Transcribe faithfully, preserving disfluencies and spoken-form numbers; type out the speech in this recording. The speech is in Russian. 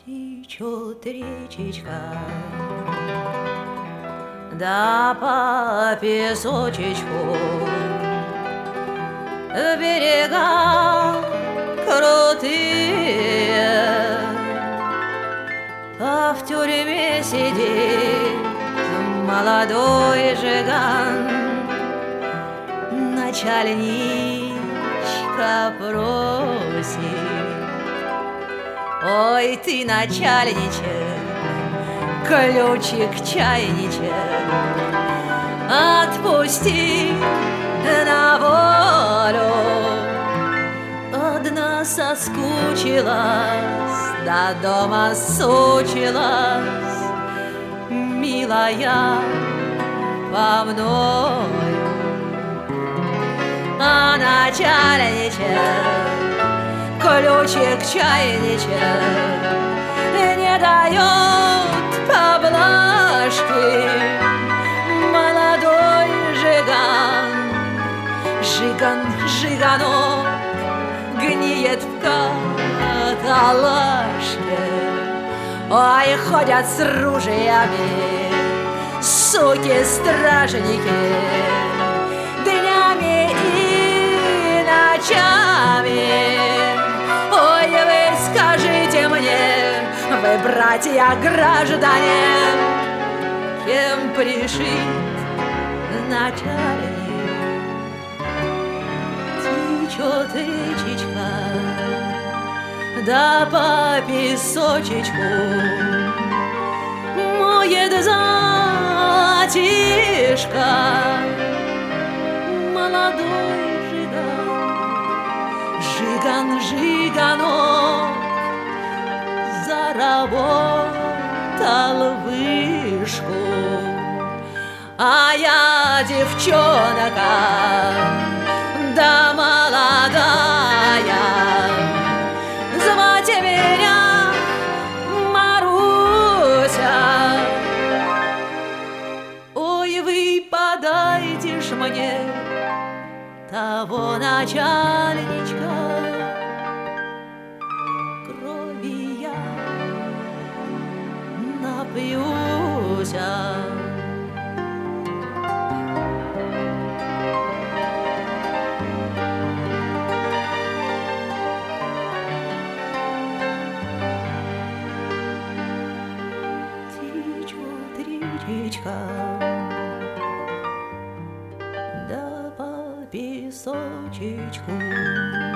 Течет речечка, да по песочечку, в берега крутые, а в тюрьме сидит молодой жиган. Начальничка просит: ой, ты, начальничек, ключик чайничек, отпусти на волю. Одна соскучилась, до дома сучилась, милая, по мною. А начальничек, ключик чайничек, не дает поблажки. Молодой жиган, жиган, жиганок, гниет в каталажке. Ой, ходят с ружьями суки-стражники днями и ночами. Ой, вы скажите мне, вы, братья граждане, кем пришит начальник? Течет речечка, да по песочечку, моет затишка. Молодой жиган, жиганок, заработал вышку. А я девчонка, да молодая, звать меня Маруся. Ой, вы подайте ж мне того начальничка, крови я напьюся. Течет речечка, да по песочечку.